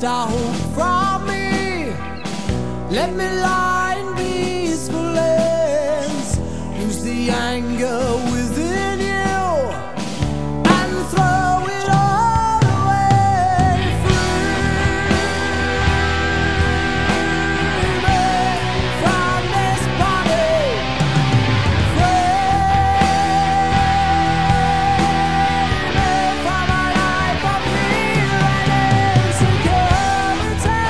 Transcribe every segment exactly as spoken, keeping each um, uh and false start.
lost our hope from me. Let me lie in peaceful lands, lose the anger within you, and throw it all away. Free me from this body, free me from a life of fear and insecurity.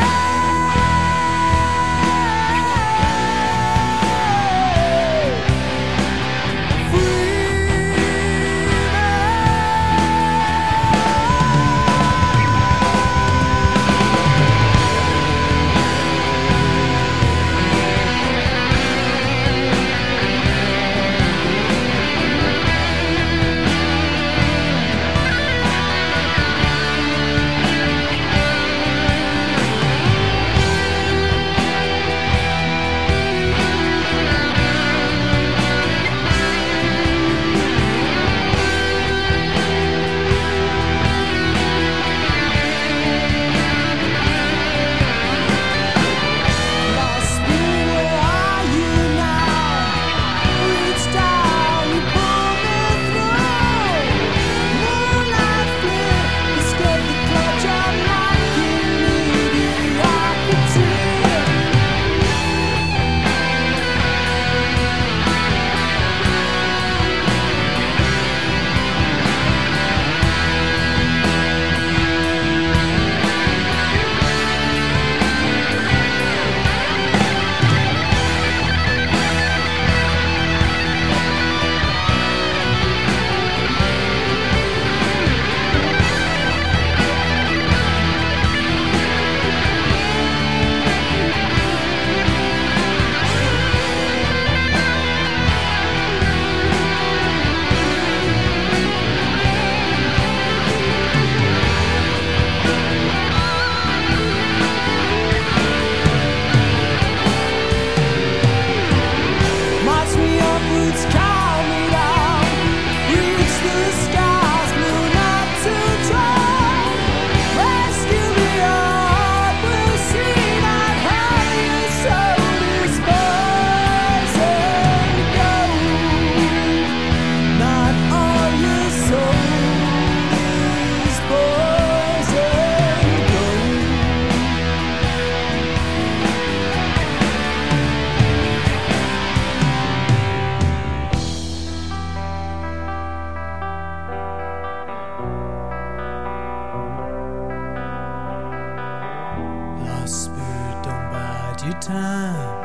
Spirit, don't bide your time.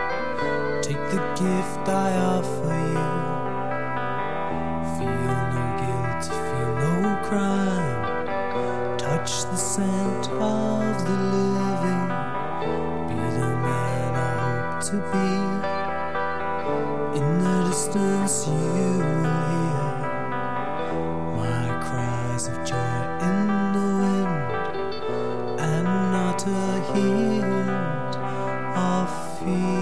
Take the gift I offer you. Feel no guilt, feel no crime. Touch the scent of the living. Be the man I hope to be. In the distance you will hear my cries of joy in the wind, and not a hint of fear.